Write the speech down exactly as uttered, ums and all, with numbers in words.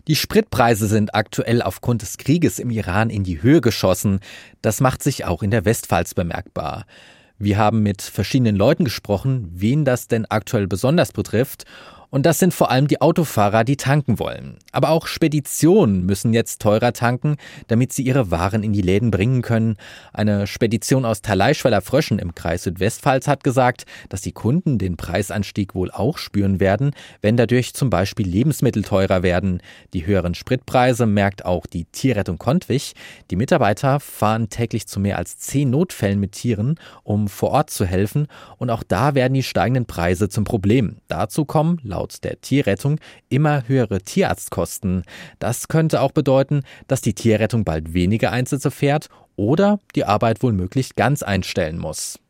Die Spritpreise sind aktuell aufgrund des Krieges im Iran in die Höhe geschossen. Das macht sich auch in der Westpfalz bemerkbar. Wir haben mit verschiedenen Leuten gesprochen, wen das denn aktuell besonders betrifft. Und das sind vor allem die Autofahrer, die tanken wollen. Aber auch Speditionen müssen jetzt teurer tanken, damit sie ihre Waren in die Läden bringen können. Eine Spedition aus Thalaischweiler-Fröschen im Kreis Südwestpfalz hat gesagt, dass die Kunden den Preisanstieg wohl auch spüren werden, wenn dadurch zum Beispiel Lebensmittel teurer werden. Die höheren Spritpreise merkt auch die Tierrettung Kontwich. Die Mitarbeiter fahren täglich zu mehr als zehn Notfällen mit Tieren, um vor Ort zu helfen. Und auch da werden die steigenden Preise zum Problem. Dazu kommen laut der Tierrettung immer höhere Tierarztkosten. Das könnte auch bedeuten, dass die Tierrettung bald weniger Einsätze fährt oder die Arbeit womöglich ganz einstellen muss.